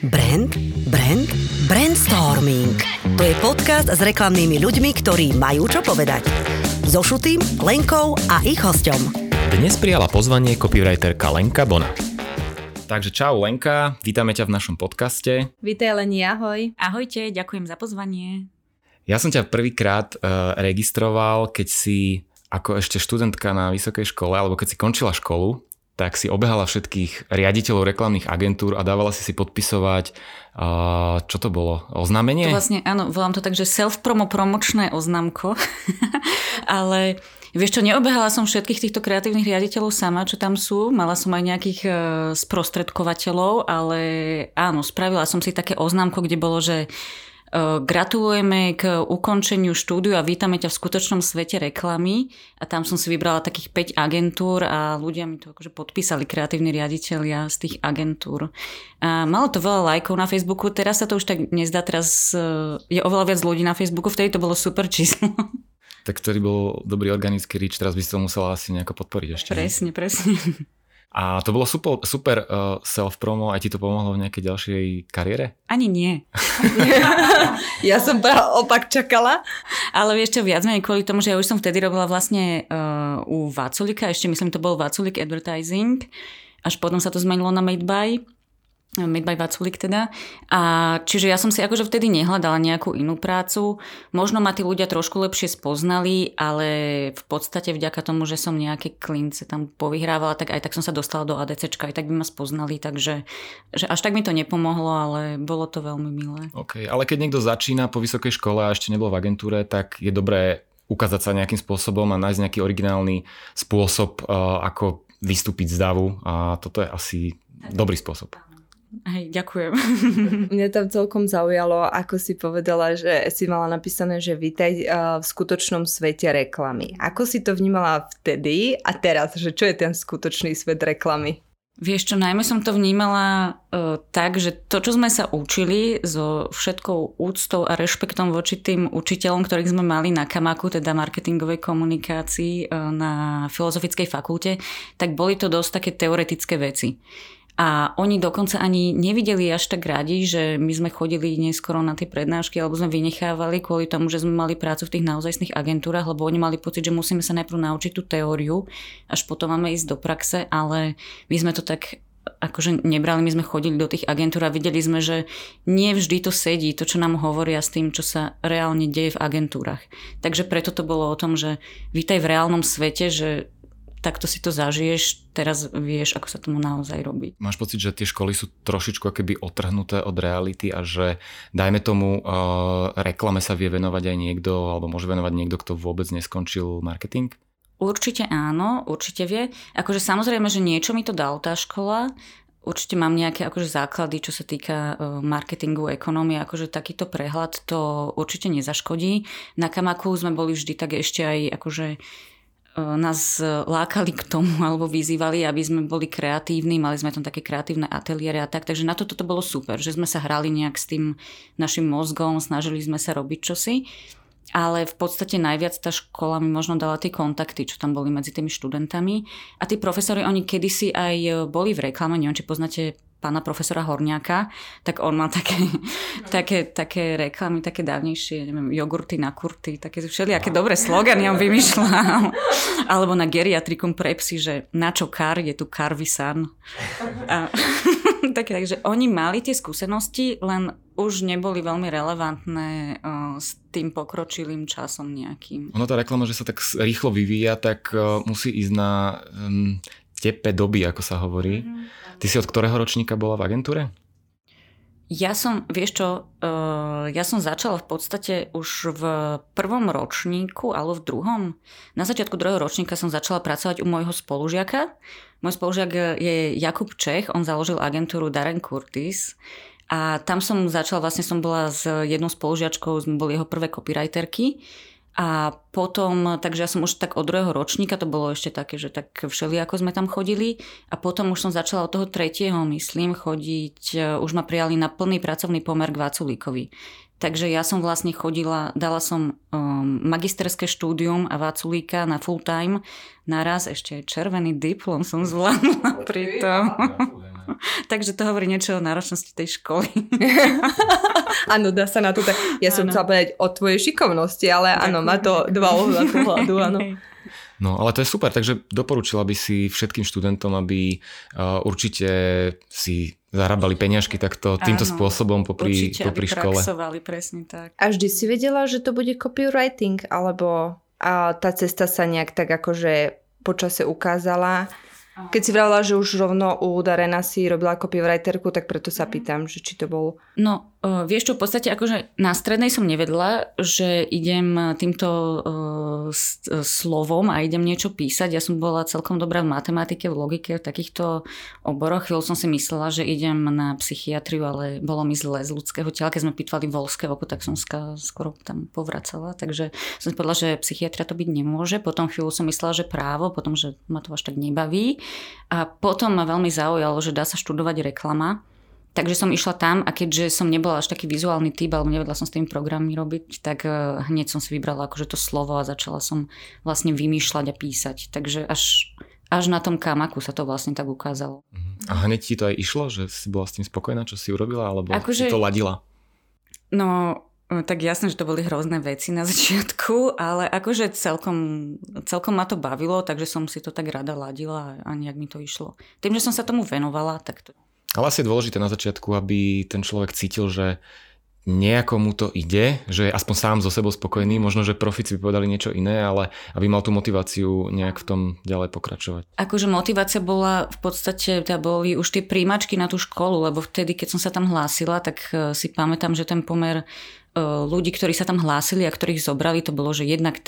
Brand, brainstorming. To je podcast s reklamnými ľuďmi, ktorí majú čo povedať. So Šutým, Lenkou a ich hosťom. Dnes prijala pozvanie copywriterka Lenka Bona. Takže čau Lenka, vítame ťa v našom podcaste. Vítaj Leni, ahoj. Ahojte, ďakujem za pozvanie. Ja som ťa prvýkrát registroval, keď si ako ešte študentka na vysokej škole, alebo keď si končila školu, tak si obehala všetkých riaditeľov reklamných agentúr a dávala si podpisovať, čo to bolo? Oznámenie? To vlastne, áno, volám to tak, že promočné oznámko. Ale vieš čo, neobehala som všetkých týchto kreatívnych riaditeľov sama, čo tam sú. Mala som aj nejakých sprostredkovateľov, ale áno, spravila som si také oznámko, kde bolo, že gratulujeme k ukončeniu štúdiu a vítame ťa v skutočnom svete reklamy. A tam som si vybrala takých 5 agentúr a ľudia mi to akože podpísali, kreatívni riaditelia z tých agentúr. A malo to veľa lajkov na Facebooku, teraz sa to už tak nezdá, teraz je oveľa viac ľudí na Facebooku, vtedy to bolo super číslo. Tak ktorý bol dobrý organický reach, teraz by si to musela asi nejako podporiť ešte. Presne. A to bolo super self-promo, aj ti to pomohlo v nejakej ďalšej kariére? Ani nie. Ja som opak čakala. Ale vieš čo, viac menej kvôli tomu, že ja už som vtedy robila vlastne u Vaculika, ešte myslím, to bol Vaculik Advertising, až potom sa to zmenilo na Made by Vaculik teda. A čiže ja som si akože vtedy nehľadala nejakú inú prácu. Možno ma tí ľudia trošku lepšie spoznali, ale v podstate vďaka tomu, že som nejaké klince tam povyhrávala, tak aj tak som sa dostala do ADCčka, aj tak by ma spoznali, takže že až tak mi to nepomohlo, ale bolo to veľmi milé. OK, ale keď niekto začína po vysokej škole a ešte nebol v agentúre, tak je dobré ukázať sa nejakým spôsobom a nájsť nejaký originálny spôsob, ako vystúpiť z davu, a toto je asi dobrý spôsob. Hej, ďakujem. Mňa tam celkom zaujalo, ako si povedala, že si mala napísané, že vítaj v skutočnom svete reklamy. Ako si to vnímala vtedy a teraz, že čo je ten skutočný svet reklamy? Vieš čo, najmä som to vnímala tak, že to, čo sme sa učili so všetkou úctou a rešpektom voči tým učiteľom, ktorých sme mali na Kamaku, teda marketingovej komunikácii na Filozofickej fakulte, tak boli to dosť také teoretické veci. A oni dokonca ani nevideli až tak radi, že my sme chodili neskoro na tie prednášky alebo sme vynechávali kvôli tomu, že sme mali prácu v tých naozajstných agentúrach, lebo oni mali pocit, že musíme sa najprv naučiť tú teóriu, až potom máme ísť do praxe, ale my sme to tak akože nebrali, my sme chodili do tých agentúr a videli sme, že nie vždy to sedí, to, čo nám hovoria s tým, čo sa reálne deje v agentúrach. Takže preto to bolo o tom, že vítaj v reálnom svete, že takto si to zažiješ, teraz vieš, ako sa tomu naozaj robí. Máš pocit, že tie školy sú trošičku akoby otrhnuté od reality a že dajme tomu reklame sa vie venovať aj niekto, alebo môže venovať niekto, kto vôbec neskončil marketing? Určite áno, určite vie. Akože samozrejme, že niečo mi to dal tá škola. Určite mám nejaké akože základy, čo sa týka marketingu, ekonómie, akože takýto prehľad to určite nezaškodí. Na Kamaku sme boli vždy tak ešte aj akože nás lákali k tomu alebo vyzývali, aby sme boli kreatívni, mali sme tam také kreatívne ateliéry a tak, takže na toto bolo super, že sme sa hrali nejak s tým našim mozgom, snažili sme sa robiť čosi, ale v podstate najviac tá škola mi možno dala tie kontakty, čo tam boli medzi tými študentami a tí profesori, oni kedysi aj boli v reklame, neviem, či poznáte pána profesora Horňáka, tak on má také reklamy, také dávnejšie, neviem, jogurty na kurty, také všelijaké dobré slogany on vymýšľal. Alebo na geriatrikum pre psy, že na čo kar, je tu Karvisan. Takže oni mali tie skúsenosti, len už neboli veľmi relevantné s tým pokročilým časom nejakým. Ono tá reklama, že sa tak rýchlo vyvíja, tak musí ísť na tepe doby, ako sa hovorí. Ty si od ktorého ročníka bola v agentúre? Ja som, vieš čo, ja som začala v podstate už v prvom ročníku, alebo v druhom. Na začiatku druhého ročníka som začala pracovať u môjho spolužiaka. Môj spolužiak je Jakub Čech, on založil agentúru Darren Curtis. A tam som začala, vlastne som bola s jednou spolužiačkou, sme boli jeho prvé copywriterky. A potom, takže ja som už tak od druhého ročníka, to bolo ešte také, že tak všelijako sme tam chodili a potom už som začala od toho tretieho, myslím, chodiť, už ma prijali na plný pracovný pomer k Vaculíkovi. Takže ja som vlastne chodila, dala som magisterské štúdium a Vaculíka na full time, naraz ešte aj červený diplom som zvládla pri tom. Takže to hovorí niečo o náročnosti tej školy. Áno, dá sa na to tak. Ja som chcela povedať o tvojej šikovnosti, ale áno, má to dva ohľad pohľadu, áno. No, ale to je super, takže doporučila by si všetkým študentom, aby určite si zarábali peňažky takto týmto spôsobom popri škole. Praxovali, presne tak. A vždy si vedela, že to bude copywriting, alebo tá cesta sa nejak tak akože počase ukázala? Keď si vravila, že už rovno u Darena si robila copywriterku, tak preto sa pýtam, že či to bol... No, vieš čo, v podstate akože na strednej som nevedla, že idem týmto slovom a idem niečo písať. Ja som bola celkom dobrá v matematike, v logike, v takýchto oboroch. Chvíľu som si myslela, že idem na psychiatriu, ale bolo mi zle z ľudského tela. Keď sme pýtvali voľské oko, tak som skoro tam povracala. Takže som si povedala, že psychiatria to byť nemôže. Potom chvíľu som myslela, že právo, potom, že ma to až tak nebaví. A potom ma veľmi zaujalo, že dá sa študovať reklama. Takže som išla tam a keďže som nebola až taký vizuálny typ, alebo nevedela som s tým programy robiť, tak hneď som si vybrala akože to slovo a začala som vlastne vymýšľať a písať. Takže až na tom Kamaku sa to vlastne tak ukázalo. A hneď ti to aj išlo, že si bola s tým spokojná, čo si urobila, alebo si to ladila? No, tak jasné, že to boli hrozné veci na začiatku, ale akože celkom ma to bavilo, takže som si to tak rada ladila a nejak mi to išlo. Tým, že som sa tomu venovala, tak to... Ale asi je dôležité na začiatku, aby ten človek cítil, že nejako mu to ide, že je aspoň sám so sebou spokojný, možno, že profíci by povedali niečo iné, ale aby mal tú motiváciu nejak v tom ďalej pokračovať. Akože motivácia bola v podstate, boli už tie príjmačky na tú školu, lebo vtedy, keď som sa tam hlásila, tak si pamätám, že ten pomer ľudí, ktorí sa tam hlásili a ktorých zobrali, to bolo, že 1:13.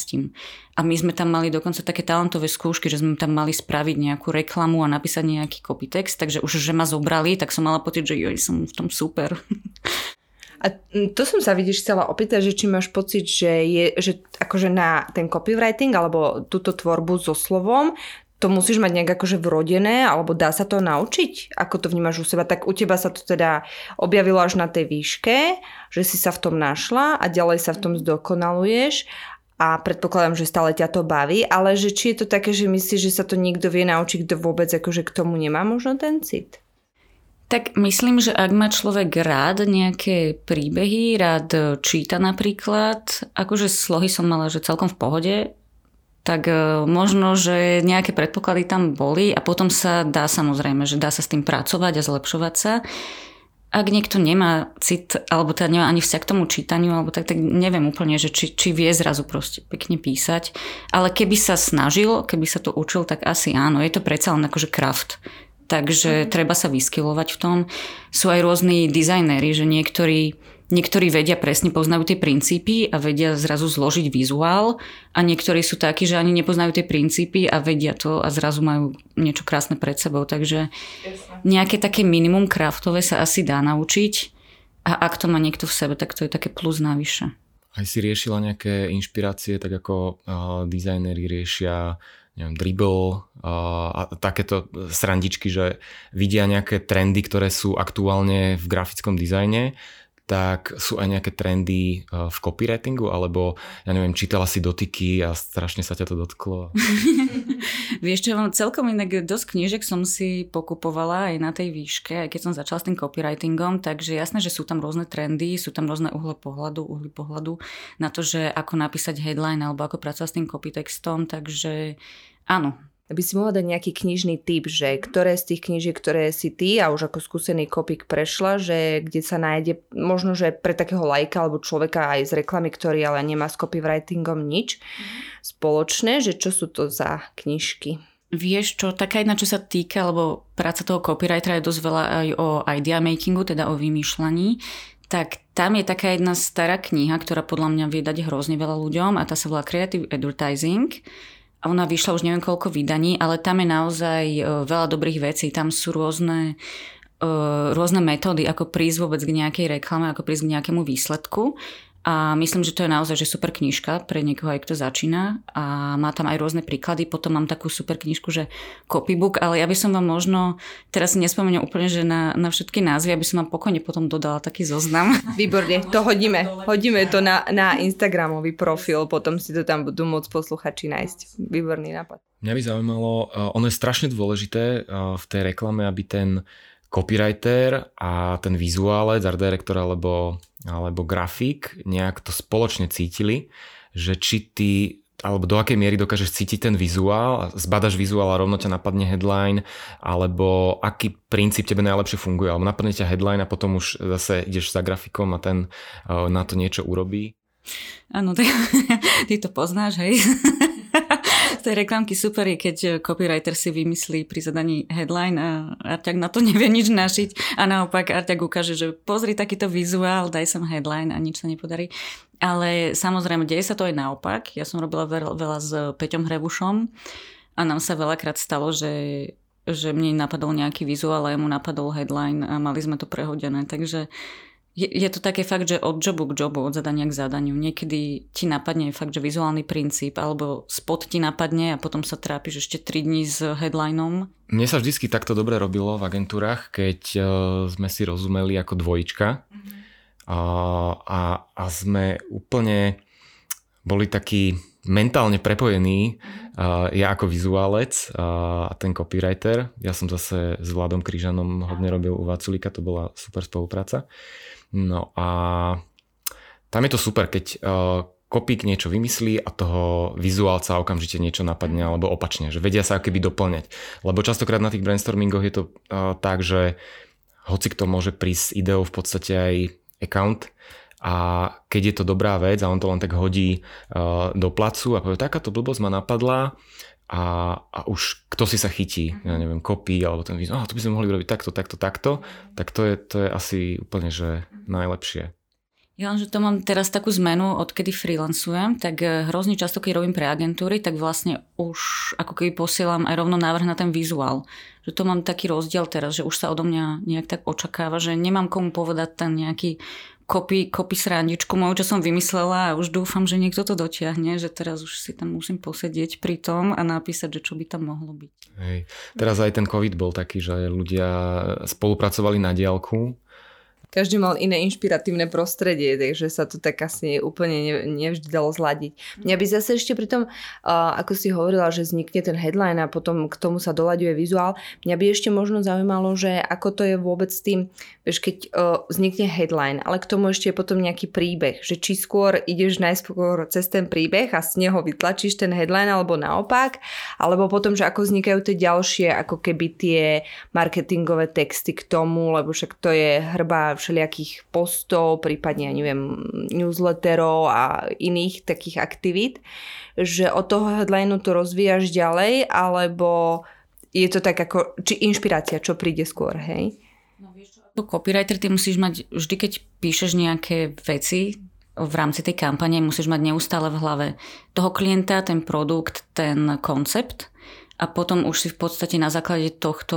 A my sme tam mali dokonca také talentové skúšky, že sme tam mali spraviť nejakú reklamu a napísať nejaký copytext, takže už, že ma zobrali, tak som mala pocit, že som v tom super. A to som sa chcela opýtať, že či máš pocit, že akože na ten copywriting alebo túto tvorbu so slovom, to musíš mať nejak akože vrodené, alebo dá sa to naučiť? Ako to vnímaš u seba? Tak u teba sa to teda objavilo až na tej výške, že si sa v tom našla a ďalej sa v tom zdokonaluješ a predpokladám, že stále ťa to baví, ale že či je to také, že myslíš, že sa to niekto vie naučiť, kto vôbec akože k tomu nemá možno ten cit? Tak myslím, že ak má človek rád nejaké príbehy, rád číta napríklad, akože slohy som mala, že celkom v pohode, tak možno, že nejaké predpoklady tam boli a potom sa dá samozrejme, že dá sa s tým pracovať a zlepšovať sa. Ak niekto nemá cit, alebo teda nemá ani vzťah k tomu čítaniu, alebo tak neviem úplne, že či vie zrazu proste pekne písať. Ale keby sa snažil, keby sa to učil, tak asi áno. Je to predsa len akože craft. Takže treba sa vyskylovať v tom. Sú aj rôzni dizajnéri, že niektorí vedia presne, poznajú tie princípy a vedia zrazu zložiť vizuál a niektorí sú takí, že ani nepoznajú tie princípy a vedia to a zrazu majú niečo krásne pred sebou. Takže nejaké také minimum craftové sa asi dá naučiť a ak to má niekto v sebe, tak to je také plus navyše. Aj si riešila nejaké inšpirácie, tak ako dizajneri riešia dribble a takéto srandičky, že vidia nejaké trendy, ktoré sú aktuálne v grafickom dizajne, tak sú aj nejaké trendy v copywritingu, alebo ja neviem, čítala si dotyky a strašne sa ťa to dotklo. Vieš čo, celkom inak dosť knížek som si pokupovala aj na tej výške, aj keď som začala s tým copywritingom, takže jasné, že sú tam rôzne trendy, sú tam rôzne uhly pohľadu na to, že ako napísať headline alebo ako pracovať s tým copytextom, takže áno. Aby si mohla dať nejaký knižný tip, že ktoré z tých knížiek, ktoré si ty a už ako skúsený kopík prešla, že kde sa nájde možno, že pre takého lajka alebo človeka aj z reklamy, ktorý ale nemá s copywritingom nič spoločné, že čo sú to za knižky? Vieš čo, taká jedna, čo sa týka, lebo práca toho copywritera je dosť veľa aj o idea makingu, teda o vymýšľaní, tak tam je taká jedna stará kniha, ktorá podľa mňa vie dať hrozne veľa ľuďom a tá sa volá Creative Advertising. A ona vyšla už neviem koľko vydaní, ale tam je naozaj veľa dobrých vecí. Tam sú rôzne metódy, ako prísť vôbec k nejakej reklame, ako prísť k nejakému výsledku. A myslím, že to je naozaj že super knižka pre niekoho, aj kto začína. A má tam aj rôzne príklady. Potom mám takú super knižku, že copybook, ale ja by som vám možno, teraz si nespomeniem úplne, že na všetky názvy, aby som vám pokojne potom dodala taký zoznam. Výborne, to hodíme. Hodíme to na Instagramový profil, potom si to tam budú môcť posluchači nájsť. Výborný nápad. Mňa by zaujímalo, ono je strašne dôležité v tej reklame, aby ten copywriter a ten vizuálec, art director alebo grafik nejak to spoločne cítili, že či ty, alebo do akej miery dokážeš cítiť ten vizuál, zbadaš vizuál a rovno ťa napadne headline, alebo aký princíp tebe najlepšie funguje, alebo napadne ťa headline a potom už zase ideš za grafikom a ten na to niečo urobí. Áno, ty to poznáš, hej? Z tej reklamky super je, keď copywriter si vymyslí pri zadaní headline a Arťak na to nevie nič našiť a naopak Arťak ukáže, že pozri takýto vizuál, daj som headline a nič sa nepodarí. Ale samozrejme, deje sa to aj naopak. Ja som robila veľa s Peťom Hrebušom a nám sa veľakrát stalo, že mne napadol nejaký vizuál a jemu napadol headline a mali sme to prehodené. Takže je to také fakt, že od jobu k jobu, od zadania k zadaniu. Niekedy ti napadne fakt, že vizuálny princíp, alebo spot ti napadne a potom sa trápiš ešte 3 dní s headlinom. Mne sa vždycky takto dobre robilo v agentúrach, keď sme si rozumeli ako dvojička a sme úplne boli takí mentálne prepojení, ja ako vizuálec a ten copywriter. Ja som zase s Vladom Kryžanom hodne robil u Vaculíka, to bola super spolupráca. No a tam je to super, keď kopík niečo vymyslí a toho vizuálca okamžite niečo napadne, alebo opačne, že vedia sa akoby doplňať. Lebo častokrát na tých brainstormingoch je to tak, že hoci kto môže prísť s ideou v podstate aj account a keď je to dobrá vec a on to len tak hodí do placu a povie, takáto blbosť ma napadla a už kto si sa chytí, ja neviem, copy alebo ten to by sme mohli robiť takto, tak to je asi úplne, že najlepšie. Ja len, že to mám teraz takú zmenu, odkedy freelancujem, tak hrozne často, keď robím pre agentúry, tak vlastne už ako keby posielam aj rovno návrh na ten vizuál. Že to mám taký rozdiel teraz, že už sa odo mňa nejak tak očakáva, že nemám komu povedať ten nejaký copy srandičku moju, čo som vymyslela a už dúfam, že niekto to dotiahne, že teraz už si tam musím posedieť pri tom a napísať, že čo by tam mohlo byť. Hej. Teraz aj ten COVID bol taký, že ľudia spolupracovali na diaľku. Každý mal iné inšpiratívne prostredie, takže sa to tak asi úplne nevždy dalo zladiť. Mňa by zase ešte pri tom, ako si hovorila, že vznikne ten headline a potom k tomu sa doľaďuje vizuál, mňa by ešte možno zaujímalo, že ako to je vôbec s tým, vieš, keď vznikne headline, ale k tomu ešte je potom nejaký príbeh, že či skôr ideš najskôr cez ten príbeh a z neho vytlačíš ten headline alebo naopak, alebo potom, že ako vznikajú tie ďalšie, ako keby tie marketingové texty k tomu, lebo však to je hrba všelijakých postov, prípadne, ja neviem, newsletterov a iných takých aktivít, že od toho headlineu to rozvíjaš ďalej, alebo je to tak ako, či inšpirácia, čo príde skôr, hej? No vieš čo, ako copywriter ty musíš mať, vždy keď píšeš nejaké veci v rámci tej kampane, musíš mať neustále v hlave toho klienta, ten produkt, ten koncept. A potom už si v podstate na základe tohto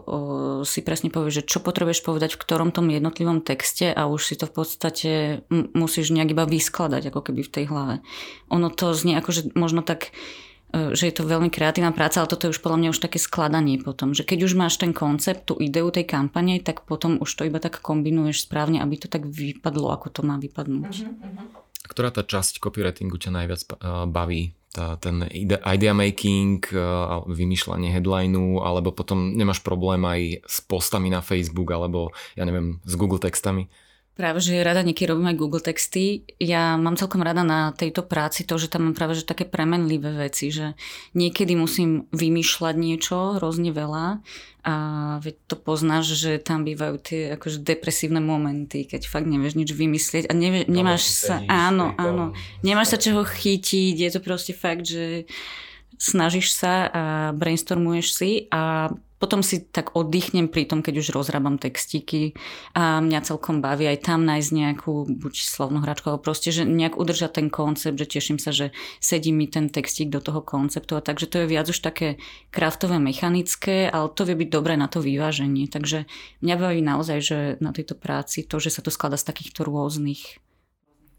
si presne povieš, že čo potrebuješ povedať v ktorom tom jednotlivom texte a už si to v podstate musíš nejak iba vyskladať ako keby v tej hlave. Ono to znie ako, že možno tak, že je to veľmi kreatívna práca, ale toto je už podľa mňa už také skladanie potom, že keď už máš ten koncept, tú ideu tej kampane, tak potom už to iba tak kombinuješ správne, aby to tak vypadlo, ako to má vypadnúť. Ktorá tá časť copywritingu ťa najviac baví? Ten idea making, vymýšľanie headlineu, alebo potom nemáš problém aj s postami na Facebook, alebo ja neviem, s Google textami? Práve, že rada niekedy robím aj Google texty. Ja mám celkom rada na tejto práci to, že tam mám práve že také premenlivé veci, že niekedy musím vymýšľať niečo hrozne veľa a veď to poznáš, že tam bývajú tie akože depresívne momenty, keď fakt nevieš nič vymyslieť a nemáš sa, áno, nemáš sa čoho chytiť, je to proste fakt, že snažíš sa a brainstormuješ si a potom si tak oddychnem pri tom, keď už rozrábam textíky a mňa celkom baví aj tam nájsť nejakú buď slovnú hračku, alebo proste, že nejak udržať ten koncept, že teším sa, že sedí mi ten textík do toho konceptu a takže to je viac už také kraftové, mechanické, ale to vie byť dobré na to vyváženie. Takže mňa baví naozaj, že na tejto práci to, že sa to skladá z takýchto rôznych vecí.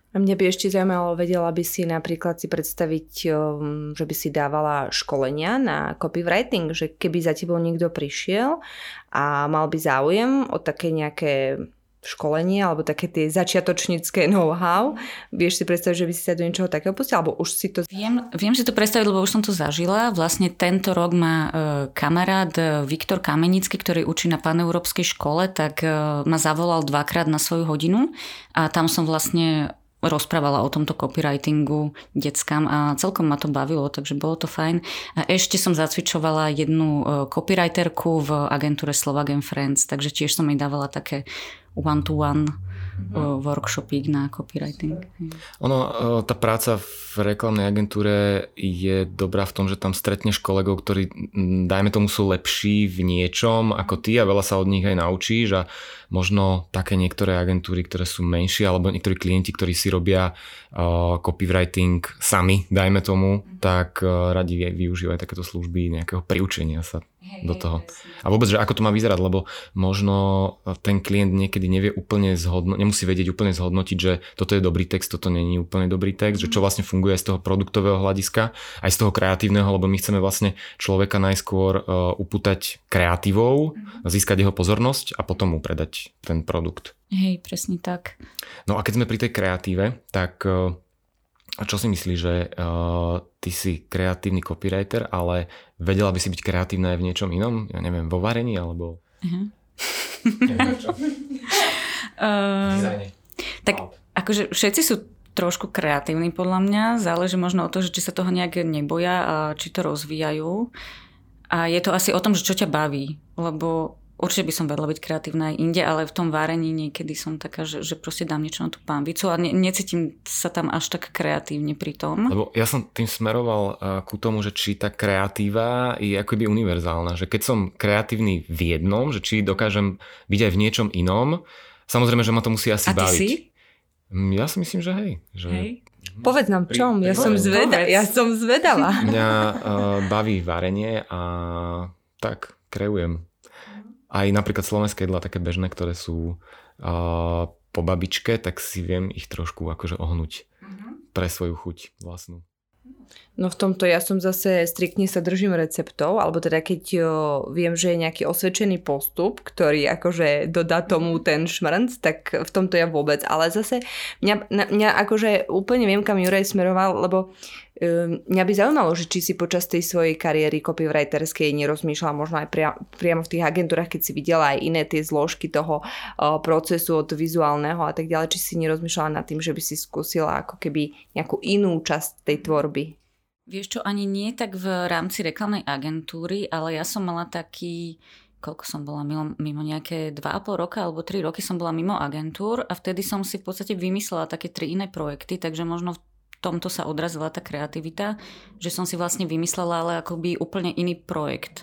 A mňa by ešte zaujímalo, vedela by si napríklad si predstaviť, že by si dávala školenia na copywriting, že keby za tebou niekto prišiel a mal by záujem o také nejaké školenie alebo také tie začiatočnícke know-how. Vieš si predstaviť, že by si sa do niečoho takého pustila? Alebo už si to... Viem si to predstaviť, lebo už som to zažila. Vlastne tento rok má kamarát Viktor Kamenický, ktorý učí na paneurópskej škole, tak ma zavolal 2-krát na svoju hodinu a tam som vlastne rozprávala o tomto copywritingu deckám a celkom ma to bavilo, takže bolo to fajn. A ešte som zacvičovala jednu copywriterku v agentúre Slovak & Friends, takže tiež som jej dávala také one-to-one workshopík na copywriting. Tá práca v reklamnej agentúre je dobrá v tom, že tam stretneš kolegov, ktorí, dajme tomu, sú lepší v niečom ako ty a veľa sa od nich aj naučíš a možno také niektoré agentúry, ktoré sú menšie alebo niektorí klienti, ktorí si robia copywriting sami, dajme tomu, tak radi využívajú takéto služby nejakého priučenia sa do toho. A vôbec, že ako to má vyzerať, lebo možno ten klient niekedy nevie úplne nemusí vedieť úplne zhodnotiť, že toto je dobrý text, toto nie je úplne dobrý text, že čo vlastne funguje aj z toho produktového hľadiska, aj z toho kreatívneho, lebo my chceme vlastne človeka najskôr upútať kreatívou, získať jeho pozornosť a potom mu predať ten produkt. Hej, presne tak. No a keď sme pri tej kreatíve, tak čo si myslíš, že ty si kreatívny copywriter, ale vedela by si byť kreatívna aj v niečom inom? Ja neviem, vo varení alebo... Neviem čo. Tak akože všetci sú trošku kreatívni podľa mňa. Záleží možno o to, že či sa toho nejak neboja a či to rozvíjajú. A je to asi o tom, že čo ťa baví. Lebo určite by som vedela byť kreatívna aj inde, ale v tom varení niekedy som taká, že proste dám niečo na tú pánvicu a necítim sa tam až tak kreatívne pri tom. Lebo ja som tým smeroval ku tomu, že či tá kreatíva je akoby univerzálna. Že keď som kreatívny v jednom, že či dokážem byť aj v niečom inom, samozrejme, že ma to musí asi baviť. Si? Ja si myslím, že hej. Povedz nám čom, ja som zvedavá. Mňa baví varenie a tak kreujem. Aj napríklad slovenské jedlá také bežné, ktoré sú po babičke, tak si viem ich trošku akože ohnúť pre svoju chuť vlastnú. No v tomto ja som zase striktne sa držím receptov, alebo teda keď viem, že je nejaký osvedčený postup, ktorý akože dodá tomu ten šmrnc, tak v tomto ja vôbec. Ale zase mňa akože úplne viem, kam Juraj smeroval, lebo mňa by zaujímalo, že či si počas tej svojej kariéry copywriterskej nerozmýšľala možno aj priamo v tých agentúrach, keď si videla aj iné tie zložky toho procesu od vizuálneho a tak ďalej, či si nerozmýšľala nad tým, že by si skúsila ako keby nejakú inú časť tej tvorby. Vieš čo, ani nie tak v rámci reklamnej agentúry, ale ja som mala taký, koľko som bola mimo nejaké 2,5 roka alebo 3 roky som bola mimo agentúr a vtedy som si v podstate vymyslela také 3 iné projekty, takže možno v tomto sa odrazila tá kreativita, že som si vlastne vymyslela ale akoby úplne iný projekt.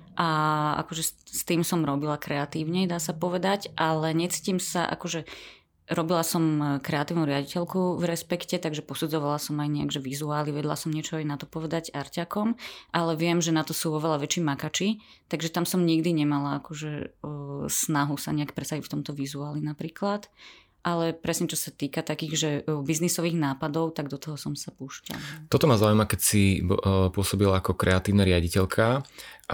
A akože s tým som robila kreatívne, dá sa povedať, ale necítim sa akože... Robila som kreatívnu riaditeľku v Respekte, takže posudzovala som aj nejak, že vizuály, vedela som niečo aj na to povedať arťakom, ale viem, že na to sú oveľa väčší makači, takže tam som nikdy nemala akože snahu sa nejak presadiť v tomto vizuáli napríklad. Ale presne čo sa týka takých, že biznisových nápadov, tak do toho som sa púšťala. Toto ma zaujíma, keď si pôsobila ako kreatívna riaditeľka,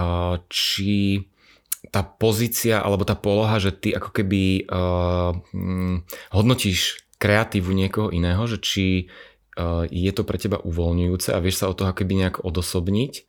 či tá pozícia alebo tá poloha, že ty ako keby hodnotíš kreatívu niekoho iného, že či je to pre teba uvoľňujúce a vieš sa od toho keby nejak odosobniť.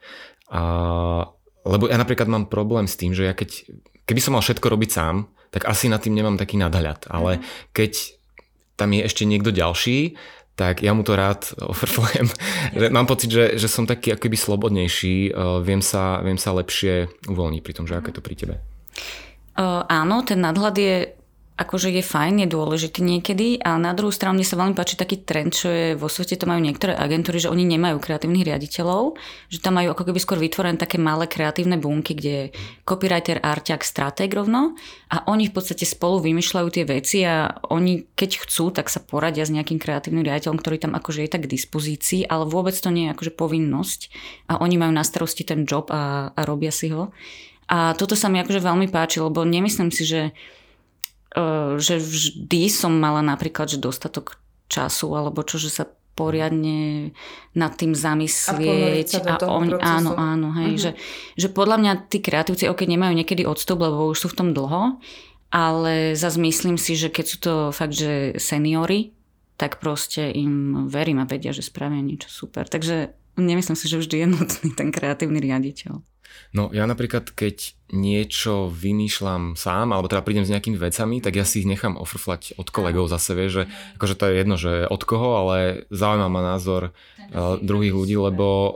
Lebo ja napríklad mám problém s tým, že ja keby som mal všetko robiť sám, tak asi nad tým nemám taký nadhľad. Ale keď tam je ešte niekto ďalší, tak ja mu to rád ofrflujem. Mám pocit, že som taký akoby slobodnejší, viem sa lepšie uvoľniť pri tom, že aké to pri tebe. Áno, ten nadhľad je akože je fajn, je dôležitý niekedy a na druhú stranu mne sa veľmi páči taký trend, čo je vo svete, to majú niektoré agentúry, že oni nemajú kreatívnych riaditeľov, že tam majú ako keby skôr vytvorené také malé kreatívne bunky, kde je copywriter, arťák, stratég rovno a oni v podstate spolu vymýšľajú tie veci a oni keď chcú, tak sa poradia s nejakým kreatívnym riaditeľom, ktorý tam akože je tak k dispozícii, ale vôbec to nie je akože povinnosť a oni majú na starosti ten job a robia si ho. A toto sa mi akože veľmi páči, lebo nemyslím si, že vždy som mala napríklad, že dostatok času, alebo čo, že sa poriadne nad tým zamyslieť. Áno, hej, že podľa mňa tí kreatívci, nemajú niekedy odstup, lebo už sú v tom dlho, ale zase myslím si, že keď sú to fakt, že seniori, tak proste im verím a vedia, že spravia niečo super. Takže nemyslím si, že vždy je nutný ten kreatívny riaditeľ. No ja napríklad, keď niečo vymýšľam sám, alebo teda prídem s nejakými vecami, tak ja si ich nechám ofrflať od kolegov zase, vieš, že akože to je jedno, že od koho, ale zaujíma ma názor druhých ľudí, lebo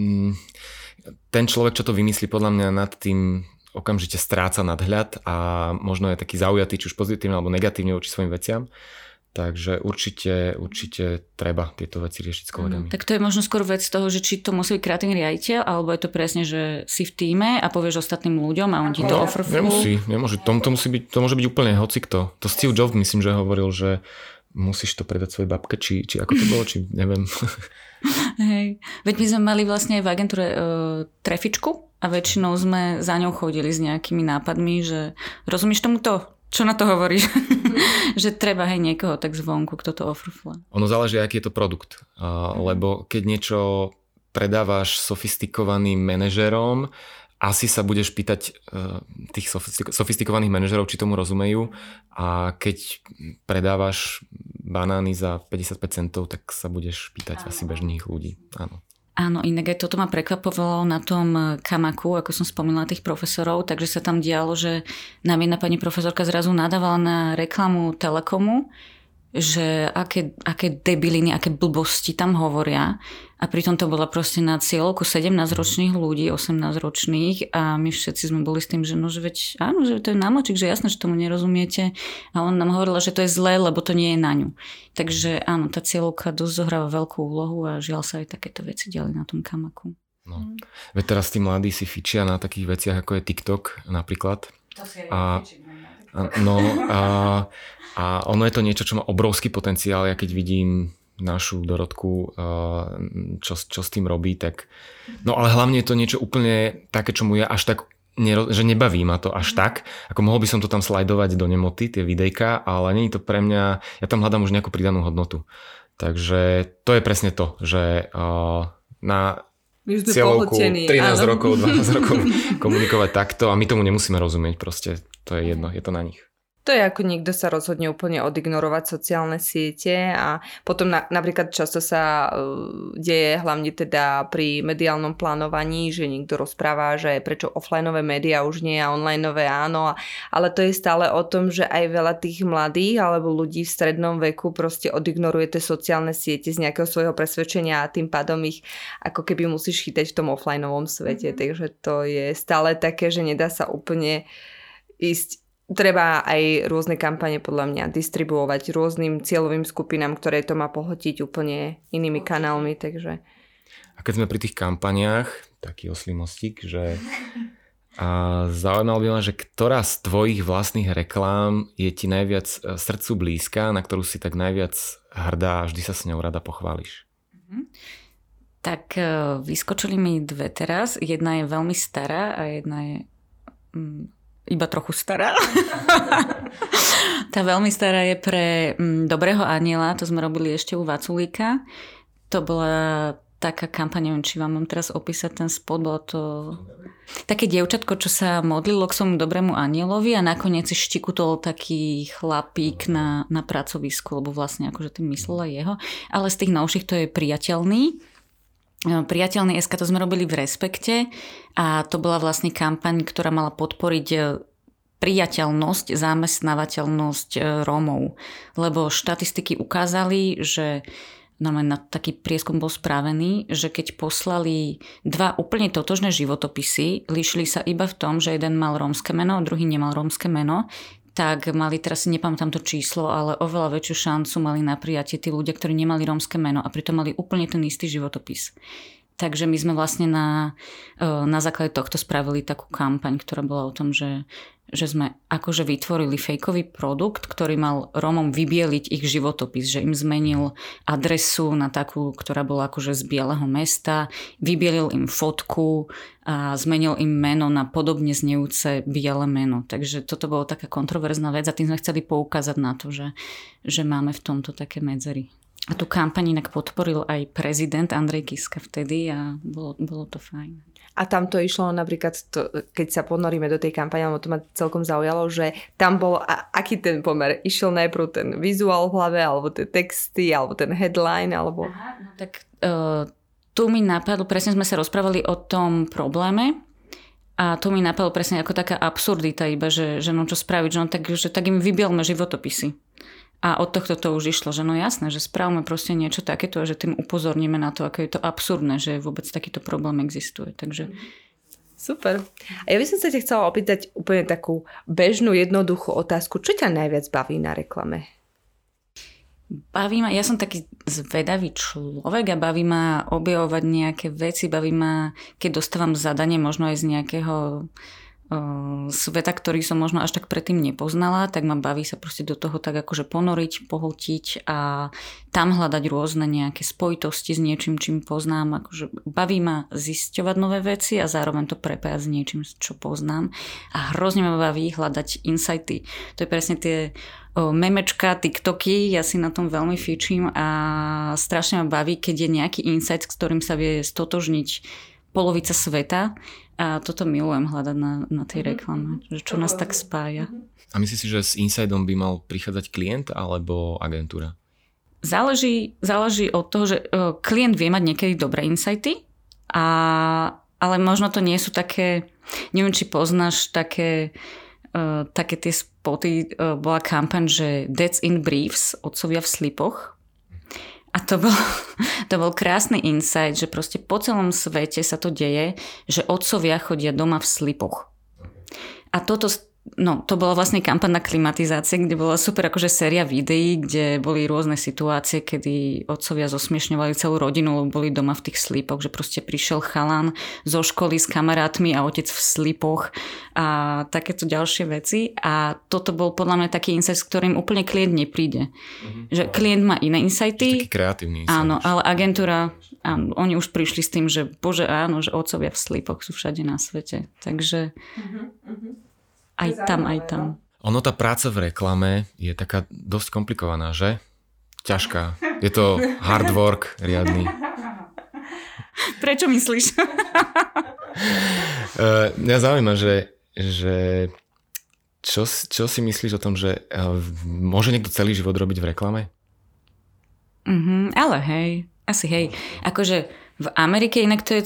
ten človek, čo to vymyslí, podľa mňa nad tým okamžite stráca nadhľad a možno je taký zaujatý, či už pozitívne alebo negatívne voči svojim veciam. Takže určite treba tieto veci riešiť s kolegami. Tak to je možno skôr vec toho, že či to musí byť kreatívny riaditeľ, alebo je to presne, že si v tíme a povieš ostatným ľuďom a on ti to ofrflú. Nemôže. To môže byť úplne hocikto. To Steve Jobs myslím, že hovoril, že musíš to predať svojej babke, či ako to bolo, či neviem. Hej. Veď my sme mali vlastne v agentúre trefičku a väčšinou sme za ňou chodili s nejakými nápadmi, že rozumieš tomuto? Čo na to hovoríš? Že treba niekoho tak zvonku, kto to ofrfla. Ono záleží, aký je to produkt. Lebo keď niečo predávaš sofistikovaným manažerom, asi sa budeš pýtať tých sofistikovaných manažerov, či tomu rozumejú. A keď predávaš banány za 55 centov, tak sa budeš pýtať asi bežných ľudí. Áno. Áno, inak aj toto ma prekvapovalo na tom Kamaku, ako som spomínala tých profesorov, takže sa tam dialo, že nám jedna pani profesorka zrazu nadávala na reklamu Telekomu, že aké debiliny, aké blbosti tam hovoria a pritom to bola proste na cieľovku 17-ročných ľudí, 18-ročných a my všetci sme boli s tým, že no, že veď áno, že to je námočik, že jasné, že tomu nerozumiete a on nám hovorila, že to je zlé, lebo to nie je na ňu. Takže áno, tá cieľovka dosť zohráva veľkú úlohu a žiaľ sa aj takéto veci diali na tom Kamaku. No. Veď teraz tí mladí si fičia na takých veciach, ako je TikTok napríklad. To si a ono je to niečo, čo má obrovský potenciál. Ja keď vidím našu Dorotku, čo s tým robí, tak... No ale hlavne je to niečo úplne také, čo mu ja až tak... že nebaví ma to až tak. Ako mohol by som to tam slajdovať do nemoty, tie videjka, ale nie je to pre mňa... Ja tam hľadám už nejakú pridanú hodnotu. Takže to je presne to, že na cieľovku 13 rokov, 12 rokov komunikovať takto a my tomu nemusíme rozumieť. Proste to je jedno, je to na nich. To je ako niekto sa rozhodne úplne odignorovať sociálne siete a potom napríklad často sa deje hlavne teda pri mediálnom plánovaní, že niekto rozpráva, že prečo offlineové médiá už nie a onlineové áno, ale to je stále o tom, že aj veľa tých mladých alebo ľudí v strednom veku proste odignoruje tie sociálne siete z nejakého svojho presvedčenia a tým pádom ich ako keby musíš chytať v tom offlineovom svete, takže to je stále také, že nedá sa úplne ísť. Treba aj rôzne kampane podľa mňa distribuovať rôznym cieľovým skupinám, ktoré to má pohltiť úplne inými kanálmi, takže... A keď sme pri tých kampaniách, taký oslý mostík, že zaujímalo by ma, že ktorá z tvojich vlastných reklám je ti najviac srdcu blízka, na ktorú si tak najviac hrdá a vždy sa s ňou rada pochváliš? Tak vyskočili mi dve teraz. Jedna je veľmi stará a jedna je... iba trochu stará. Tá veľmi stará je pre Dobrého aniela, to sme robili ešte u Vaculíka. To bola taká kampaň, neviem, či vám mám teraz opísať ten spot, bolo to také dievčatko, čo sa modlilo k svojmu dobrému anielovi a nakoniec si štikutol taký chlapík na pracovisku, lebo vlastne akože tým myslela jeho. Ale z tých novších to je Priateľný. Priateľný SK, to sme robili v Respekte a to bola vlastne kampaň, ktorá mala podporiť priateľnosť, zamestnávateľnosť Rómov. Lebo štatistiky ukázali, že normálne taký prieskum bol spravený, že keď poslali dva úplne totožné životopisy, líšili sa iba v tom, že jeden mal rómske meno, druhý nemal rómske meno, tak mali, teraz si nepamätám to číslo, ale oveľa väčšiu šancu mali na prijatie tí ľudia, ktorí nemali rómske meno a pritom mali úplne ten istý životopis. Takže my sme vlastne na základe tohto spravili takú kampaň, ktorá bola o tom, že sme akože vytvorili fejkový produkt, ktorý mal Rómom vybieliť ich životopis, že im zmenil adresu na takú, ktorá bola akože z Bieleho mesta, vybielil im fotku a zmenil im meno na podobne znejúce biele meno. Takže toto bolo taká kontroverzná vec a tým sme chceli poukázať na to, že máme v tomto také medzery. A tú kampaň inak podporil aj prezident Andrej Kiska vtedy a bolo to fajn. A tam to išlo napríklad, keď sa ponoríme do tej kampane, lebo to ma celkom zaujalo, že tam bol, aký ten pomer? Išiel najprv ten vizuál v hlave, alebo tie texty, alebo ten headline, alebo... Aha, no tak tu mi napadlo, presne sme sa rozprávali o tom probléme a tu mi napadlo presne ako taká absurdita iba, že no čo spraviť, že tak im vybielme životopisy. A od tohto to už išlo, že no jasné, že spravme proste niečo takéto a že tým upozorníme na to, ako je to absurdné, že vôbec takýto problém existuje. Takže... Super. A ja by som sa ťa chcela opýtať úplne takú bežnú, jednoduchú otázku. Čo ťa najviac baví na reklame? Baví ma, ja som taký zvedavý človek a baví ma objavovať nejaké veci, baví ma, keď dostávam zadanie možno aj z nejakého sveta, ktorý som možno až tak predtým nepoznala, tak ma baví sa proste do toho tak akože ponoriť, pohltiť a tam hľadať rôzne nejaké spojitosti s niečím, čím poznám. Akože baví ma zisťovať nové veci a zároveň to prepájať s niečím, čo poznám. A hrozne ma baví hľadať insighty. To je presne tie memečka, TikToky, ja si na tom veľmi fičím a strašne ma baví, keď je nejaký insight, s ktorým sa vie stotožniť polovica sveta a toto milujem hľadať na tej reklame, že čo nás tak spája. A myslíš si, že s insidom by mal prichádzať klient alebo agentúra? Záleží od toho, že klient vie mať niekedy dobré insighty, ale možno to nie sú také, neviem, či poznáš také tie spoty, bola kampaň, že Dads in Briefs, otcovia v slipoch. A to bol krásny insight, že proste po celom svete sa to deje, že otcovia chodia doma v slipoch. A to bola vlastne kampaň na klimatizácie, kde bola super akože séria videí, kde boli rôzne situácie, kedy otcovia zosmiešňovali celú rodinu, lebo boli doma v tých slipoch, že proste prišiel chalan zo školy s kamarátmi a otec v slipoch a takéto ďalšie veci. A toto bol podľa mňa taký insight, s ktorým úplne klient nepríde. Že klient má iné insighty. Taký kreatívny insight. Áno, ale agentúra, áno, oni už prišli s tým, že bože áno, že otcovia v slipoch sú všade na svete. Takže... Aj tam. Ono, tá práca v reklame je taká dosť komplikovaná, že? Ťažká. Je to hard work riadny. Prečo myslíš? Mňa zaujíma, že čo si myslíš o tom, že môže niekto celý život robiť v reklame? Ale hej, asi hej. Akože v Amerike inak to je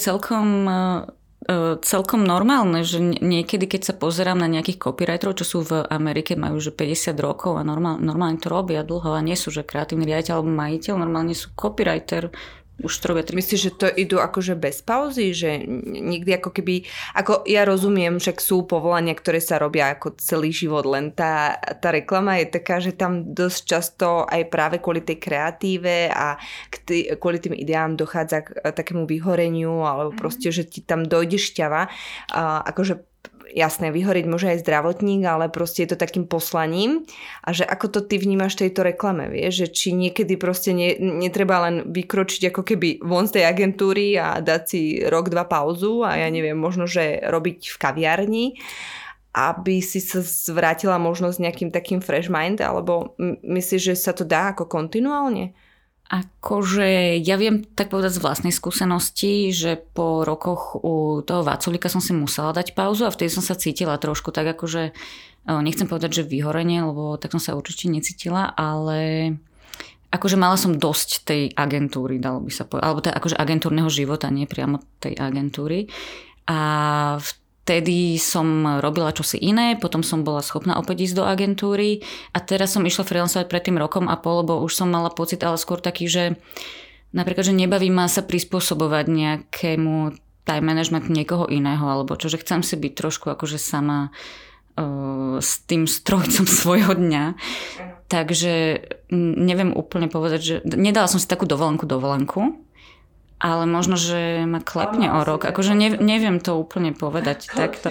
celkom normálne, že niekedy, keď sa pozerám na nejakých copywriterov, čo sú v Amerike, majú že 50 rokov a normálne to robia dlho a nie sú, že kreatívny riaditeľ alebo majiteľ, normálne sú copywriter. Už to robia 3. Myslíš, že to idú akože bez pauzy? Že nikdy ako keby... Ako ja rozumiem, však sú povolania, ktoré sa robia ako celý život, len tá reklama je taká, že tam dosť často aj práve kvôli tej kreatíve a kvôli tým ideám dochádza k takému vyhoreniu alebo proste, že ti tam dojde šťava. Akože jasné, vyhoriť môže aj zdravotník, ale proste je to takým poslaním. A že ako to ty vnímaš tejto reklame, vieš? Že či niekedy proste netreba len vykročiť ako keby von z tej agentúry a dať si rok, 2 pauzu a ja neviem, možno, že robiť v kaviarni, aby si sa zvrátila možno s nejakým takým fresh mind, alebo myslíš, že sa to dá ako kontinuálne? Akože ja viem tak povedať z vlastnej skúsenosti, že po rokoch u toho Vaculíka som si musela dať pauzu a vtedy som sa cítila trošku tak akože, nechcem povedať, že vyhorenie, lebo tak som sa určite necítila, ale akože mala som dosť tej agentúry, dalo by sa povedať, alebo akože agentúrneho života, nie priamo tej agentúry. A vtedy som robila čosi iné, potom som bola schopná opäť ísť do agentúry a teraz som išla freelancovať pred tým rokom a pol, lebo už som mala pocit, ale skôr taký, že napríklad, že nebaví ma sa prispôsobovať nejakému time management niekoho iného, alebo čo, že chcem si byť trošku akože sama s tým strojcom svojho dňa. Takže neviem úplne povedať, že nedala som si takú dovolenku, ale možno, že ma klepne o rok. Akože neviem to úplne povedať takto.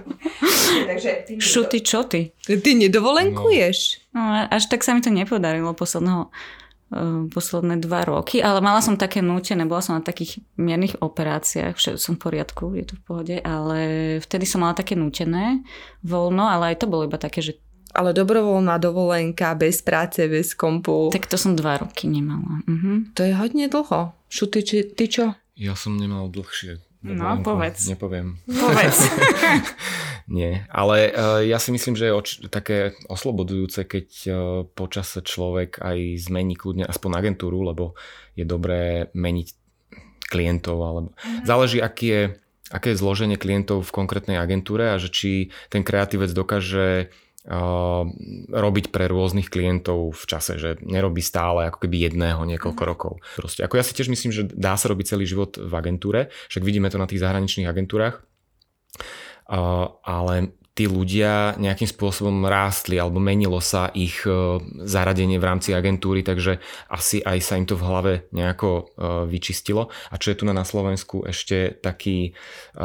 Šuty, čo ty? Ty nedovolenkuješ? No, až tak sa mi to nepodarilo posledné 2 roky, ale mala som také nútené, bola som na takých miernych operáciách, som v poriadku, je to v pohode, ale vtedy som mala také nútené voľno, ale aj to bolo iba také, že Ale dobrovoľná dovolenka, bez práce, bez kompu. Tak to som 2 roky nemala. To je hodne dlho. Šuty, ty čo? Ja som nemal dlhšie. No, povedz. Nepoviem. Povedz. Nie, ale ja si myslím, že je také oslobodujúce, keď počase človek aj zmení kľudne aspoň agentúru, lebo je dobré meniť klientov, alebo záleží, aké je zloženie klientov v konkrétnej agentúre a že či ten kreatívec dokáže robiť pre rôznych klientov v čase, že nerobí stále ako keby jedného niekoľko rokov. Proste, ako ja si tiež myslím, že dá sa robiť celý život v agentúre, však vidíme to na tých zahraničných agentúrach, ale tí ľudia nejakým spôsobom rástli alebo menilo sa ich zaradenie v rámci agentúry, takže asi aj sa im to v hlave nejako vyčistilo. A čo je tu na Slovensku ešte taký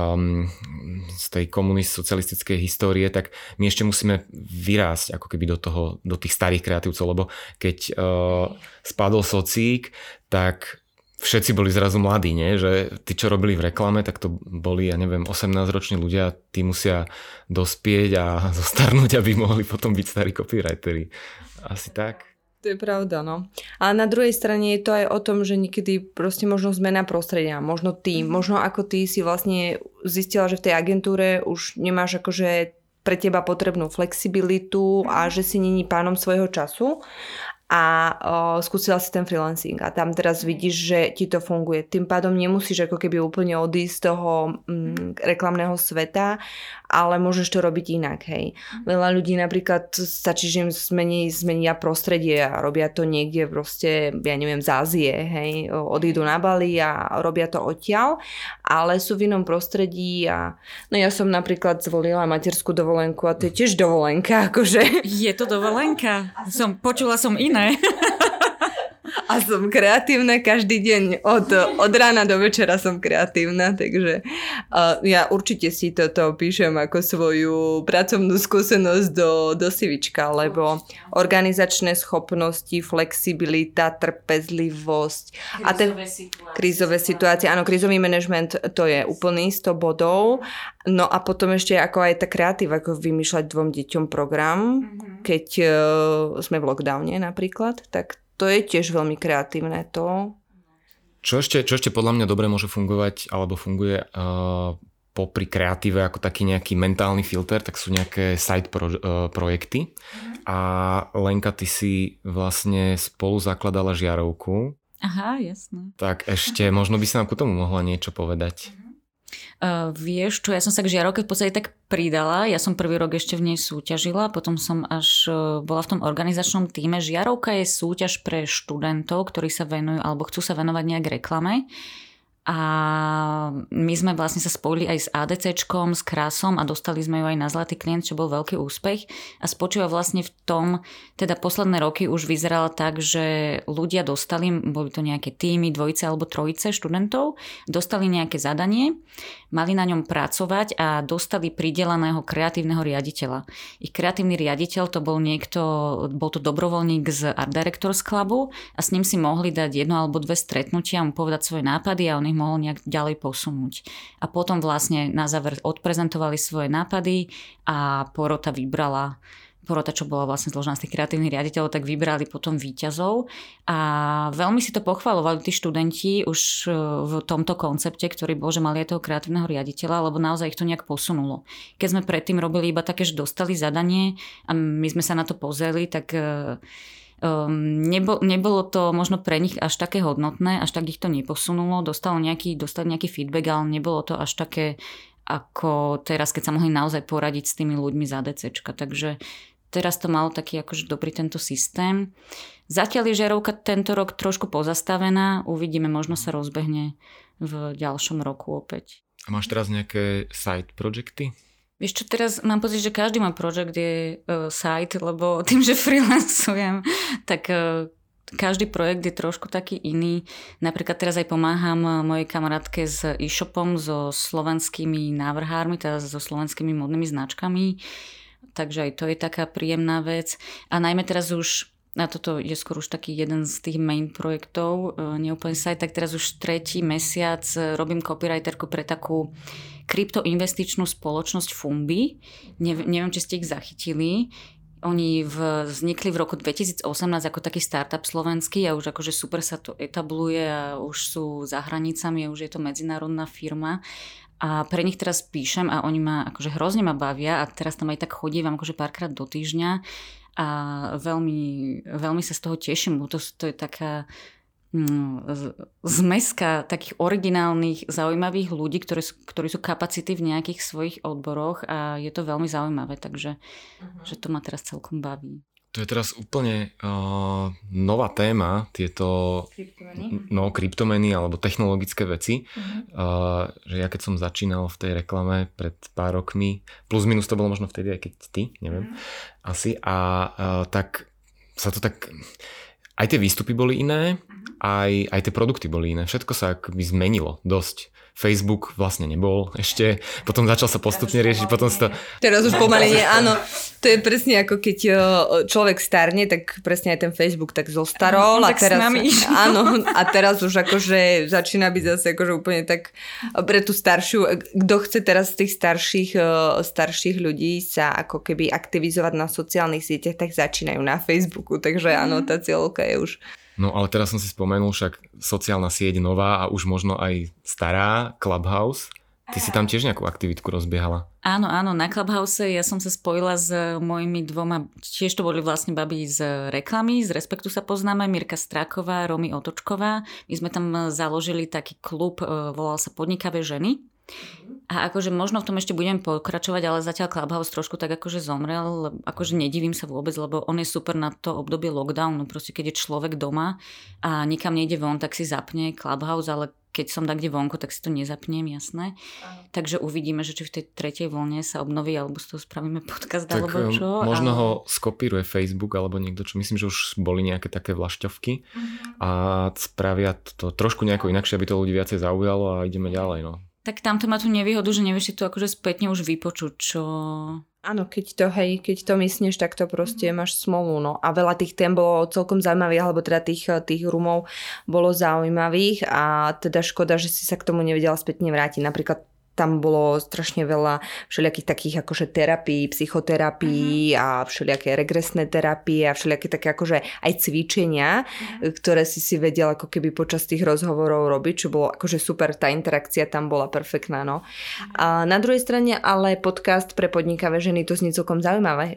z tej socialistickej histórie, tak my ešte musíme vyrásť ako keby do tých starých kreatívcov, lebo keď spadol socík, tak všetci boli zrazu mladí, nie? Že tí, čo robili v reklame, tak to boli, 18-roční ľudia, tí musia dospieť a zostarnúť, aby mohli potom byť starí copywriteri. Asi tak. To je pravda, no. A na druhej strane je to aj o tom, že niekedy proste možno zmena prostredia. Možno ako ty si vlastne zistila, že v tej agentúre už nemáš akože pre teba potrebnú flexibilitu a že si není pánom svojho času. A skúsila si ten freelancing a tam teraz vidíš, že ti to funguje. Tým pádom nemusíš ako keby úplne odísť z toho reklamného sveta, ale môžeš to robiť inak, hej. Veľa ľudí napríklad stačí, že im zmenia prostredie a robia to niekde proste, ja neviem, z Ázie, hej. Odídu na Bali a robia to odtiaľ, ale sú v inom prostredí a no ja som napríklad zvolila materskú dovolenku a to je tiež dovolenka, akože. Je to dovolenka? Počula som iné. A som kreatívna každý deň. Od rána do večera som kreatívna, takže ja určite si toto píšem ako svoju pracovnú skúsenosť do CVčka, lebo organizačné schopnosti, flexibilita, trpezlivosť a krízové situácie. Áno, krízový manažment to je úplný 100 bodov. No a potom ešte ako aj tá kreatíva, ako vymýšľať 2 deťom program, keď sme v lockdowne napríklad, tak to je tiež veľmi kreatívne to. Čo ešte podľa mňa dobre môže fungovať, alebo funguje popri kreatíve ako taký nejaký mentálny filter, tak sú nejaké side projekty. A Lenka, ty si vlastne spolu zakladala Žiarovku. Aha, jasné. Tak ešte možno by si nám ku tomu mohla niečo povedať. Vieš čo, ja som sa k Žiarovke v podstate tak pridala, ja som prvý rok ešte v nej súťažila, potom som až bola v tom organizačnom týme. Žiarovka je súťaž pre študentov, ktorí sa venujú alebo chcú sa venovať nejak reklame. A my sme vlastne sa spojili aj s ADCčkom, s Krasom a dostali sme ju aj na Zlatý klient, čo bol veľký úspech. A spočíva vlastne v tom, teda posledné roky už vyzerala tak, že ľudia dostali, boli to nejaké týmy, 2 alebo 3 študentov, dostali nejaké zadanie, mali na ňom pracovať a dostali prideleného kreatívneho riaditeľa. Ich kreatívny riaditeľ to bol bol to dobrovoľník z Art Directors Clubu a s ním si mohli dať 1 alebo 2 stretnutia, mu povedať svoje nápady a on ich mohol nejak ďalej posunúť. A potom vlastne na záver odprezentovali svoje nápady a porota, čo bola vlastne zložená z tých kreatívnych riaditeľov, tak vybrali potom víťazov a veľmi si to pochvalovali tí študenti už v tomto koncepte, ktorý bol, že mali aj toho kreatívneho riaditeľa, lebo naozaj ich to nejak posunulo. Keď sme predtým robili iba také, že dostali zadanie a my sme sa na to pozreli, tak nebolo to možno pre nich až také hodnotné, až tak ich to neposunulo, dostali nejaký feedback, ale nebolo to až také ako teraz, keď sa mohli naozaj poradiť s tými ľuďmi z ADCčka, takže teraz to malo taký akože dobrý tento systém. Zatiaľ je Žiarovka tento rok trošku pozastavená, uvidíme, možno sa rozbehne v ďalšom roku opäť. A máš teraz nejaké side projekty? Vieš čo, teraz mám pocit, že každý môj projekt je side, lebo tým, že freelancujem, tak každý projekt je trošku taký iný. Napríklad teraz aj pomáham mojej kamarátke s e-shopom, so slovenskými návrhármi, teda so slovenskými modnými značkami. Takže aj to je taká príjemná vec. A najmä teraz už, a toto je skôr už taký jeden z tých main projektov, neúplne side, tak teraz už 3. mesiac robím copywriterku pre takú kryptoinvestičnú spoločnosť Fumbi. Neviem, či ste ich zachytili. Oni vznikli v roku 2018 ako taký startup slovenský a už akože super sa to etabluje a už sú za hranicami a už je to medzinárodná firma. A pre nich teraz píšem a oni ma akože hrozne ma bavia a teraz tam aj tak chodím akože párkrát do týždňa a veľmi, veľmi sa z toho teším, bo to je taká zmeska takých originálnych, zaujímavých ľudí, ktorí sú kapacity v nejakých svojich odboroch a je to veľmi zaujímavé, takže že to ma teraz celkom baví. To je teraz úplne nová téma, tieto kryptomeny alebo technologické veci. Že ja keď som začínal v tej reklame pred pár rokmi, plus minus to bolo možno vtedy, aj keď ty, neviem, asi, tak sa to tak... Aj tie výstupy boli iné, aj tie produkty boli iné. Všetko sa akoby zmenilo dosť. Facebook vlastne nebol ešte, potom začal sa postupne riešiť, potom sa to... Teraz už pomaly nie, áno. To je presne ako keď človek starne, tak presne aj ten Facebook tak zostarol. A teraz, áno, a teraz už akože začína byť zase akože úplne tak pre tú staršiu, kto chce teraz z tých starších ľudí sa ako keby aktivizovať na sociálnych sieťach, tak začínajú na Facebooku, takže áno, tá cieľovka je už... No ale teraz som si spomenul, však sociálna sieť nová a už možno aj stará, Clubhouse. Ty si tam tiež nejakú aktivitku rozbiehala. Áno, na Clubhouse ja som sa spojila s mojimi dvoma, tiež to boli vlastne babi z reklamy, z Respektu sa poznáme, Mirka Stráková, Romy Otočková. My sme tam založili taký klub, volal sa Podnikavé ženy. A akože možno v tom ešte budem pokračovať, ale zatiaľ Clubhouse trošku tak akože zomrel, akože nedivím sa vôbec, lebo on je super na to obdobie lockdownu, proste keď je človek doma a nikam nejde von, tak si zapne Clubhouse, ale keď som tak kde vonku, tak si to nezapnem, jasné. Takže uvidíme, že či v tej tretej vlne sa obnoví, alebo z toho spravíme podcast, tak alebo čo. Možno ho skopíruje Facebook, alebo niekto, čo myslím, že už boli nejaké také vlašťovky a spravia to trošku nejako inakšie, aby to ľudí viacej zaujalo a ideme ďalej, no. Tak tamto má tú nevýhodu, že nevieš si to akože spätne už vypočuť, čo... Áno, keď to myslíš, tak to proste máš smolu, no. A veľa tých tém bolo celkom zaujímavých, alebo teda tých rumov bolo zaujímavých a teda škoda, že si sa k tomu nevedela spätne vrátiť. Napríklad tam bolo strašne veľa všelijakých takých akože terapií, psychoterapií a všelijaké regresné terapie a všelijaké také akože aj cvičenia, ktoré si vedel ako keby počas tých rozhovorov robiť, čo bolo akože super, tá interakcia tam bola perfektná, no. A na druhej strane ale podcast pre podnikavé ženy, to znie celkom zaujímavé.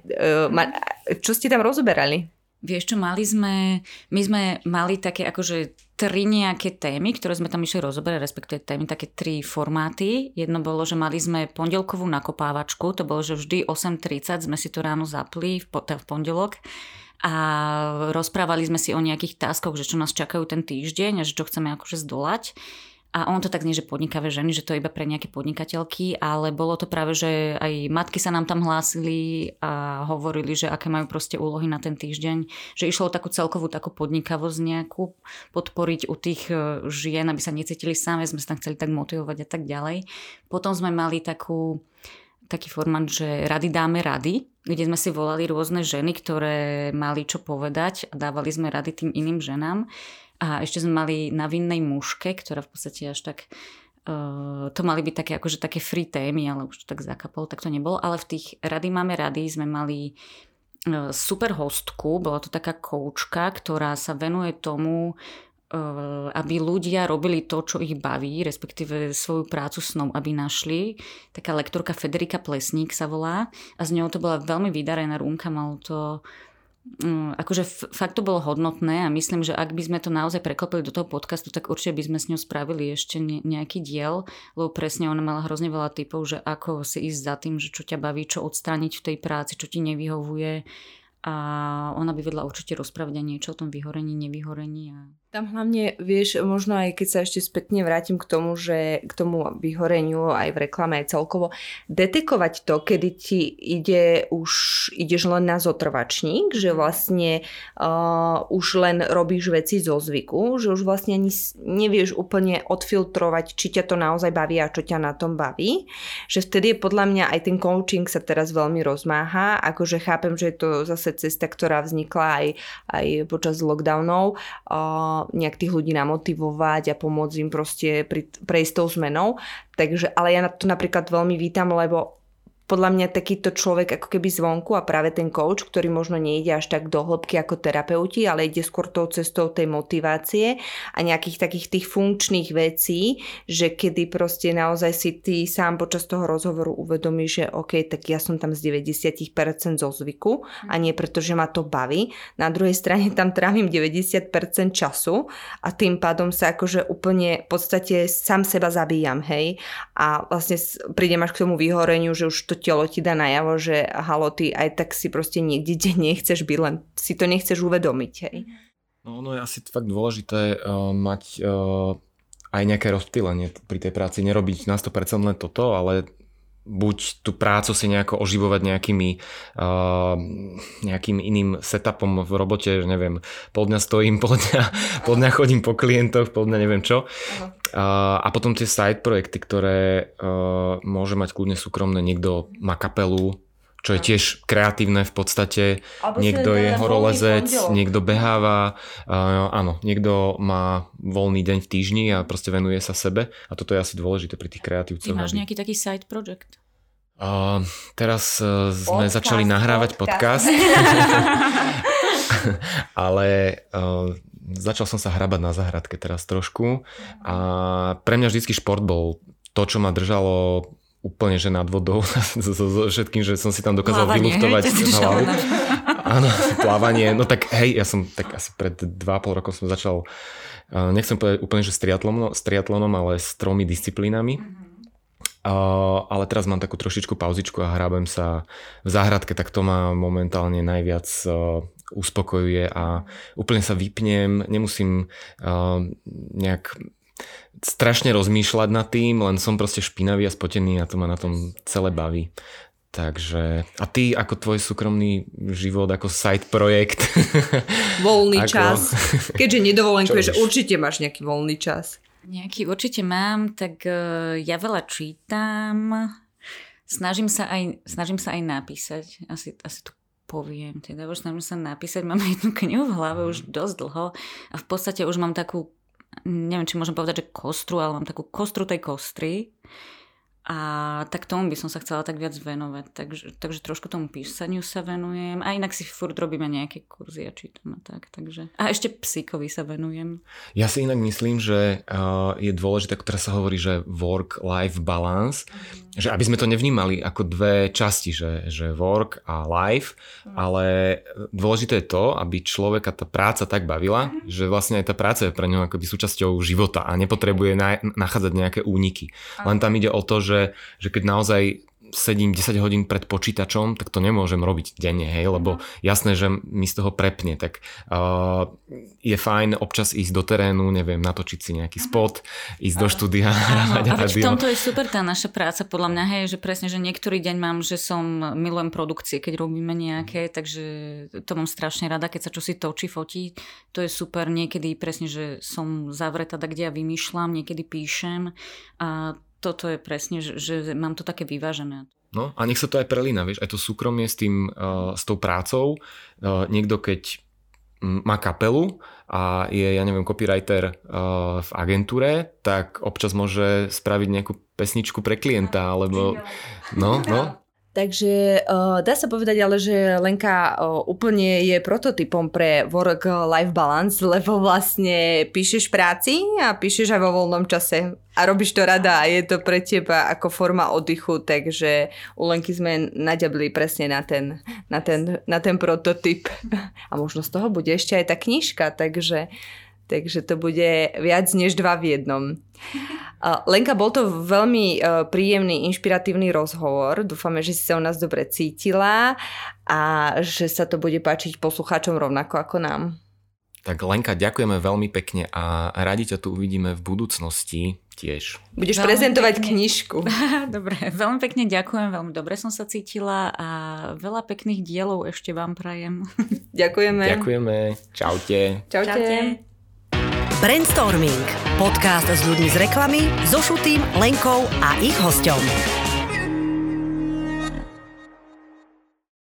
Čo ste tam rozoberali? Vieš čo, my sme mali také akože 3 nejaké témy, ktoré sme tam išli rozoberať, respektíve témy, také 3 formáty. Jedno bolo, že mali sme pondelkovú nakopávačku, to bolo, že vždy 8:30 sme si to ráno zapli v pondelok a rozprávali sme si o nejakých taskoch, že čo nás čakajú ten týždeň a že čo chceme akože zdolať. A on to tak znie, že podnikavé ženy, že to je iba pre nejaké podnikateľky, ale bolo to práve, že aj matky sa nám tam hlásili a hovorili, že aké majú proste úlohy na ten týždeň, že išlo o takú celkovú takú podnikavosť nejakú, podporiť u tých žien, aby sa necítili same, sme sa tam chceli tak motivovať a tak ďalej. Potom sme mali taký formát, že rady dáme rady, kde sme si volali rôzne ženy, ktoré mali čo povedať a dávali sme rady tým iným ženám. A ešte sme mali na vinnej muške, ktorá v podstate až tak... to mali byť také, akože také free témy, ale už to tak zakapalo, tak to nebolo. Ale v tých rady máme rady sme mali super hostku, bola to taká koučka, ktorá sa venuje tomu, aby ľudia robili to, čo ich baví, respektíve svoju prácu snom, aby našli. Taká lektorka Federika Plesník sa volá a z ňou to bola veľmi vydarená rúmka, malo to... akože fakt to bolo hodnotné a myslím, že ak by sme to naozaj preklopili do toho podcastu, tak určite by sme s ňou spravili ešte nejaký diel, lebo presne ona mala hrozne veľa tipov, že ako si ísť za tým, že čo ťa baví, čo odstrániť v tej práci, čo ti nevyhovuje a ona by vedela určite rozprávať aj niečo o tom vyhorení, nevyhorení. Tam hlavne, vieš, možno aj keď sa ešte spätne vrátim k tomu, že k tomu vyhoreniu aj v reklame, aj celkovo, detekovať to, kedy ti ideš len na zotrvačník, že vlastne už len robíš veci zo zvyku, že už vlastne ani nevieš úplne odfiltrovať, či ťa to naozaj baví a čo ťa na tom baví. Že vtedy je podľa mňa aj ten coaching sa teraz veľmi rozmáha, akože chápem, že je to zase cesta, ktorá vznikla aj počas lockdownov, nejak tých ľudí namotivovať a pomôcť im proste prejsť tou zmenou. Takže, ale ja to napríklad veľmi vítam, lebo podľa mňa takýto človek ako keby zvonku a práve ten coach, ktorý možno nejde až tak do hĺbky ako terapeuti, ale ide skôr tou cestou tej motivácie a nejakých takých tých funkčných vecí, že kedy proste naozaj si ty sám počas toho rozhovoru uvedomíš, že OK, tak ja som tam z 90% zo zvyku a nie preto, že ma to baví. Na druhej strane tam trávim 90% času a tým pádom sa akože úplne v podstate sám seba zabíjam, hej. A vlastne prídem až k tomu vyhoreniu, že už to telo ti dá najavo, že halo, ty aj tak si proste niekde nechceš byť, len si to nechceš uvedomiť, hej. No je asi fakt dôležité mať aj nejaké rozptýlenie pri tej práci, nerobiť na 100% len toto, ale buď tú prácu si nejako oživovať nejakým iným setupom v robote, že neviem, pol dňa stojím, pol dňa chodím po klientoch, pol dňa neviem čo. A potom tie side projekty, ktoré môže mať kľudne súkromné, niekto má kapelu, čo je tiež kreatívne v podstate, niekto je horolezec, niekto beháva, áno, niekto má voľný deň v týždni a proste venuje sa sebe a toto je asi dôležité pri tých kreatívcoch. Ty máš nejaký taký side project? Teraz sme začali nahrávať podcast, ale začal som sa hrabať na záhradke teraz trošku a pre mňa vždycky šport bol to, čo ma držalo úplne, že nad vodou so všetkým, že som si tam dokázal vyluftovať hlavu. Áno, plávanie. No tak hej, ja som tak asi pred 2,5 rokov som začal, nechcem povedať úplne, že s triatlonom, ale s 3 disciplínami. Ale teraz mám takú trošičku pauzičku a hrábem sa v záhradke, tak to ma momentálne najviac uspokojuje a úplne sa vypnem, nemusím nejak strašne rozmýšľať nad tým, len som proste špinavý a spotený a to ma na tom celé baví. Takže, a ty ako tvoj súkromný život, ako side projekt? Voľný čas. Keďže nedovolenkuješ, určite máš nejaký voľný čas. Nejaký určite mám, tak ja veľa čítam, snažím sa aj napísať, asi to poviem, teda už snažím sa napísať, mám jednu knihu v hlave už dosť dlho a v podstate už mám takú, neviem, či môžem povedať, že kostru, ale mám takú kostru tej kostry a tak tomu by som sa chcela tak viac venovať, takže trošku tomu písaniu sa venujem a inak si furt robíme nejaké kurzy a čítam a tak, takže a ešte psíkovi sa venujem. Ja si inak myslím, že je dôležité, ako teraz sa hovorí, že work-life balance, že aby sme to nevnímali ako dve časti, že work a life, ale dôležité je to, aby človeka tá práca tak bavila, že vlastne aj tá práca je pre ňo akoby súčasťou života a nepotrebuje nachádzať nejaké úniky. Len tam ide o to, že keď naozaj sedím 10 hodín pred počítačom, tak to nemôžem robiť denne, hej, lebo jasné, že mi z toho prepne, tak je fajn občas ísť do terénu, neviem, natočiť si nejaký spot, ísť do štúdia. A v tomto je super tá naša práca, podľa mňa, hej, že presne, že niektorý deň mám, že milujem produkcie, keď robíme nejaké, takže to mám strašne rada, keď sa čosi točí, fotí, to je super, niekedy presne, že som zavretá, kde ja vymýšľam, niekedy píšem a toto je presne, že mám to také vyvážené. No a nech sa to aj prelína, vieš, aj to súkromie s tou prácou. Niekto, keď má kapelu a je, ja neviem, copywriter v agentúre, tak občas môže spraviť nejakú pesničku pre klienta, alebo no. Takže dá sa povedať ale, že Lenka úplne je prototypom pre work-life balance, lebo vlastne píšeš práci a píšeš aj vo voľnom čase a robíš to rada a je to pre teba ako forma oddychu, takže u Lenky sme naďabli presne na ten prototyp a možno z toho bude ešte aj tá knižka, takže to bude viac než 2 v jednom. Lenka, bol to veľmi príjemný, inšpiratívny rozhovor. Dúfame, že si sa u nás dobre cítila a že sa to bude páčiť poslucháčom rovnako ako nám. Tak Lenka, ďakujeme veľmi pekne a radi ťa tu uvidíme v budúcnosti tiež. Budeš prezentovať knižku. Dobre, veľmi pekne ďakujem, veľmi dobre som sa cítila a veľa pekných dielov ešte vám prajem. Ďakujeme. Čaute. Brainstorming. Podcast s ľuďmi z reklamy, so Šutým, Lenkou a ich hosťom.